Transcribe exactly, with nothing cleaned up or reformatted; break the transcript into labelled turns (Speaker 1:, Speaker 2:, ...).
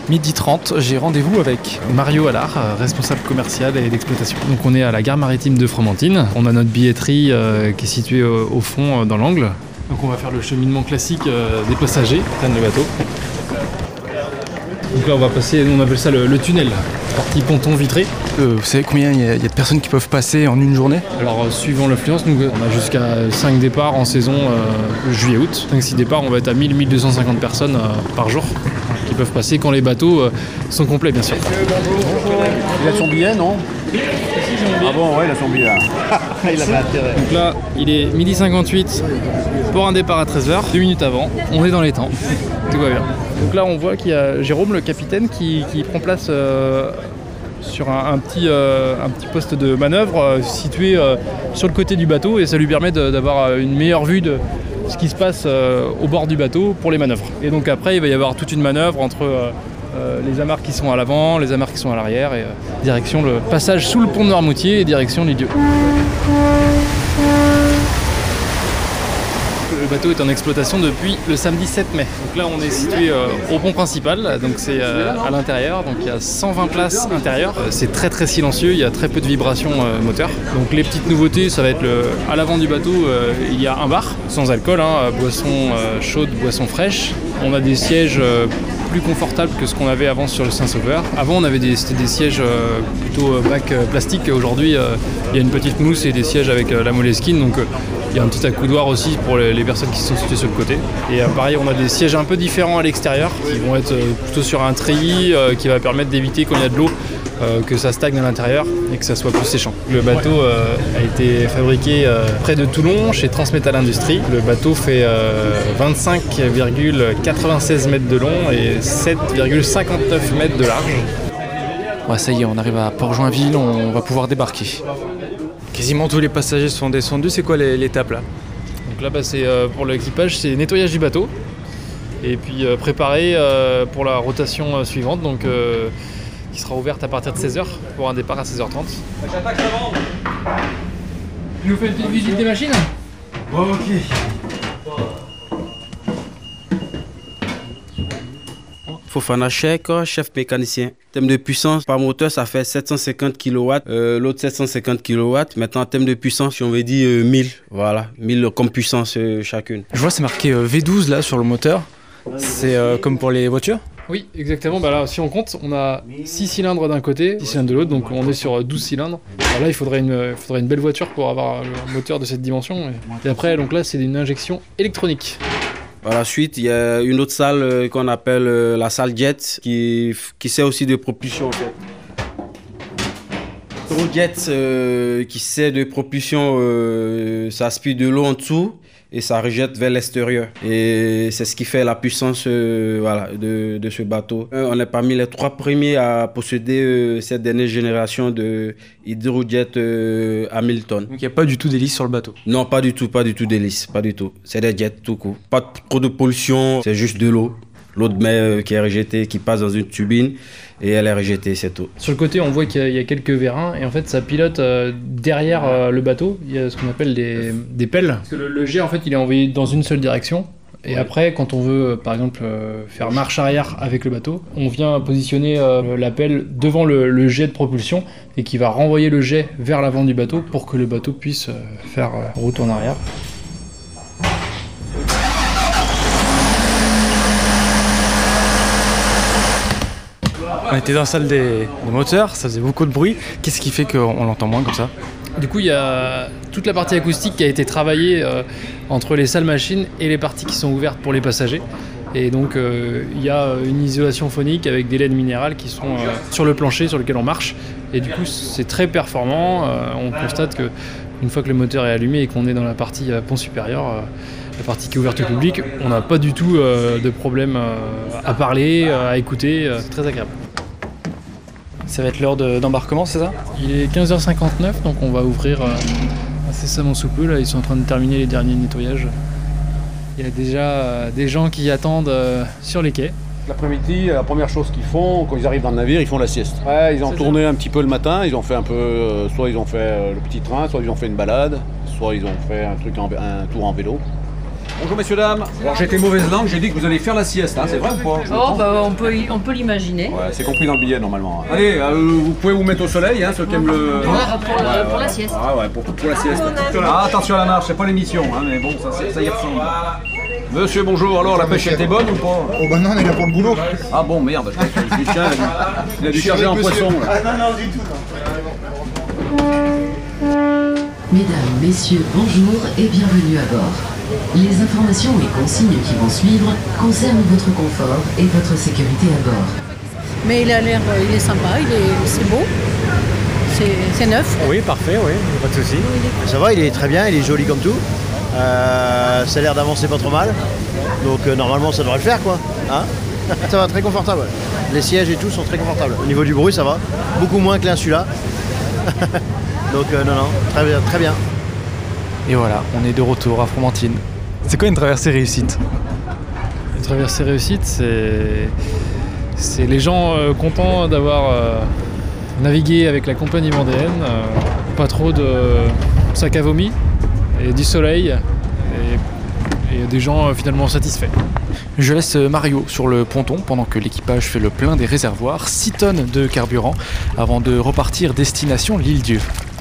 Speaker 1: midi trente, j'ai rendez-vous avec Mario Allard, responsable commercial et d'exploitation. Donc on est à la gare maritime de Fromentine. On a notre billetterie euh, qui est située au, au fond euh, dans l'angle. Donc on va faire le cheminement classique euh, des passagers qui prennent le bateau. Donc là on va passer, on appelle ça le, le tunnel, partie ponton vitré.
Speaker 2: Euh, vous savez combien il y, y a de personnes qui peuvent passer en une journée?
Speaker 1: Alors euh, suivant l'affluence, nous on a jusqu'à cinq départs en saison euh, juillet-août. cinq six départs, on va être à mille à mille deux cent cinquante personnes euh, par jour qui peuvent passer quand les bateaux euh, sont complets bien sûr.
Speaker 3: Bonjour. Il a son billet, non? Ah bon, ouais, il a son billet là. Il avait intérêt.
Speaker 1: Donc là, il est midi cinquante-huit pour un départ à treize heures, deux minutes avant. On est dans les temps, tout va bien. Donc là, on voit qu'il y a Jérôme, le capitaine, qui, qui prend place euh, sur un, un, petit, euh, un petit poste de manœuvre euh, situé euh, sur le côté du bateau et ça lui permet de, d'avoir une meilleure vue de ce qui se passe euh, au bord du bateau pour les manœuvres. Et donc après, il va y avoir toute une manœuvre entre euh, euh, les amarres qui sont à l'avant, les amarres qui sont à l'arrière et euh, direction le passage sous le pont de Noirmoutier et direction Lisieux. Le bateau est en exploitation depuis le samedi sept mai. Donc là on est situé euh, au pont principal, donc c'est euh, à l'intérieur, donc il y a cent vingt places intérieures. Euh, c'est très très silencieux, il y a très peu de vibrations euh, moteur. Donc les petites nouveautés, ça va être le, à l'avant du bateau, euh, il y a un bar sans alcool, hein, boisson euh, chaude, boisson fraîche. On a des sièges euh, plus confortables que ce qu'on avait avant sur le Saint-Sauveur. Avant on avait des, c'était des sièges euh, plutôt euh, bac euh, plastique. Aujourd'hui euh, il y a une petite mousse et des sièges avec euh, la Moleskine. Donc euh, il y a un petit accoudoir aussi pour les, les personnes qui sont situées sur le côté. Et euh, pareil, on a des sièges un peu différents à l'extérieur qui vont être euh, plutôt sur un treillis euh, qui va permettre d'éviter quand il y a de l'eau euh, que ça stagne à l'intérieur et que ça soit plus séchant. Le bateau euh, a été fabriqué euh, près de Toulon chez Transmétal Industrie. Le bateau fait euh, vingt-cinq virgule quatre-vingt-seize mètres de long et sept virgule cinquante-neuf mètres de large.
Speaker 2: Ouais, ça y est, on arrive à Port-Joinville, on va pouvoir débarquer. Quasiment tous les passagers sont descendus, c'est quoi l'étape là?
Speaker 1: Donc là bah, c'est, euh, pour l'équipage, c'est nettoyage du bateau et puis euh, préparer euh, pour la rotation euh, suivante donc, euh, qui sera ouverte à partir de seize heures pour un départ à seize heures trente. Tu nous fais une petite visite des machines?
Speaker 3: Oh, ok.
Speaker 4: Fofana Cheikh, chef mécanicien. En termes de puissance, par moteur, ça fait sept cent cinquante kilowatts, euh, l'autre sept cent cinquante kilowatts. Maintenant, en termes de puissance, si on veut dire euh, mille, voilà, mille comme puissance euh, chacune.
Speaker 2: Je vois c'est marqué euh, V douze là sur le moteur, c'est euh, comme pour les voitures?
Speaker 1: Oui, exactement. Bah là, si on compte, on a six cylindres d'un côté, six cylindres de l'autre, donc on est sur douze cylindres. Alors là, il faudrait une, il faudrait une belle voiture pour avoir un moteur de cette dimension. Et après, donc là, c'est une injection électronique.
Speaker 4: Par la suite, il y a une autre salle euh, qu'on appelle euh, la salle jet, qui, qui sert aussi de propulsion en fait. Le jet euh, qui sert de propulsion, euh, ça aspire de l'eau en dessous et ça rejette vers l'extérieur. Et c'est ce qui fait la puissance euh, voilà, de, de ce bateau. Euh, on est parmi les trois premiers à posséder euh, cette dernière génération de hydrojet euh, à mille tonnes.
Speaker 2: Donc il n'y a pas du tout d'hélice sur le bateau?
Speaker 4: Non, pas du tout, pas du tout d'hélice, pas du tout. C'est des jets tout court. Pas trop de pollution, c'est juste de l'eau. L'eau de mer qui est rejetée, qui passe dans une turbine et elle est rejetée, c'est tout.
Speaker 1: Sur le côté, on voit qu'il y a, il y a quelques vérins et en fait, ça pilote euh, derrière euh, le bateau. Il y a ce qu'on appelle des, des pelles. Parce que le, le jet, en fait, il est envoyé dans une seule direction. Et après, quand on veut, euh, par exemple, euh, faire marche arrière avec le bateau, on vient positionner euh, la pelle devant le, le jet de propulsion et qui va renvoyer le jet vers l'avant du bateau pour que le bateau puisse euh, faire euh, route en arrière.
Speaker 2: On était dans la salle des, des moteurs, ça faisait beaucoup de bruit. Qu'est-ce qui fait qu'on l'entend moins comme ça?
Speaker 1: Du coup, il y a toute la partie acoustique qui a été travaillée euh, entre les salles machines et les parties qui sont ouvertes pour les passagers. Et donc, euh, il y a une isolation phonique avec des laines minérales qui sont euh, sur le plancher sur lequel on marche. Et du coup, c'est très performant. Euh, on constate qu'une fois que le moteur est allumé et qu'on est dans la partie euh, pont supérieur, euh, la partie qui est ouverte au public, on n'a pas du tout euh, de problème euh, à parler, euh, à écouter. Euh, c'est très agréable.
Speaker 2: Ça va être l'heure de, d'embarquement, c'est ça?
Speaker 1: Il est quinze heures cinquante-neuf, donc on va ouvrir euh, incessamment sous peu. Là, ils sont en train de terminer les derniers nettoyages. Il y a déjà euh, des gens qui attendent euh, sur les quais.
Speaker 3: L'après-midi, la première chose qu'ils font, quand ils arrivent dans le navire, ils font la sieste. Ouais, ils ont
Speaker 1: C'est
Speaker 3: tourné
Speaker 1: ça.
Speaker 3: un petit peu le matin, ils ont fait un peu, euh, soit ils ont fait euh, le petit train, soit ils ont fait une balade, soit ils ont fait un truc, en, un tour en vélo. Bonjour messieurs, dames. Alors j'ai été mauvaise langue, j'ai dit que vous allez faire la sieste, hein. C'est vrai ou pas?
Speaker 5: Oh bah on peut, on peut l'imaginer.
Speaker 3: Ouais, c'est compris dans le billet normalement. Allez, euh, vous pouvez vous mettre au soleil, hein, ceux qui aiment le...
Speaker 5: Pour, la, pour, la, pour la sieste.
Speaker 3: Ah ouais, pour, pour la sieste. Ah, attention à la marche, c'est pas l'émission, hein, mais bon, ça, ça y ressemble. Monsieur, bonjour, alors la pêche était bonne ou pas?
Speaker 6: Oh bah non, on est là pour le boulot.
Speaker 3: Ah bon, merde, je pense que le chien, il a dû charger en poisson là.
Speaker 6: Ah non, non, du tout.
Speaker 7: Mesdames, messieurs, bonjour et bienvenue à bord. Les informations et consignes qui vont suivre concernent votre confort et votre sécurité à bord.
Speaker 8: Mais il a l'air, il est sympa, il est, c'est beau, c'est, c'est neuf.
Speaker 9: Oui, parfait, oui, pas de souci.
Speaker 10: Ça va, il est très bien, il est joli comme tout. Euh, ça a l'air d'avancer pas trop mal. Donc euh, normalement ça devrait le faire quoi. Hein, ça va, très confortable. Les sièges et tout sont très confortables. Au niveau du bruit ça va. Beaucoup moins que l'Insula. Donc euh, non non, très bien, très bien.
Speaker 2: Et voilà, on est de retour à Fromentine. C'est quoi une traversée réussite?
Speaker 1: Une traversée réussite, c'est, c'est les gens euh, contents d'avoir euh, navigué avec la compagnie vendéenne. Euh, pas trop de sac à vomi et du soleil et, et des gens euh, finalement satisfaits.
Speaker 2: Je laisse Mario sur le ponton pendant que l'équipage fait le plein des réservoirs, six tonnes de carburant, avant de repartir destination l'Île-Dieu.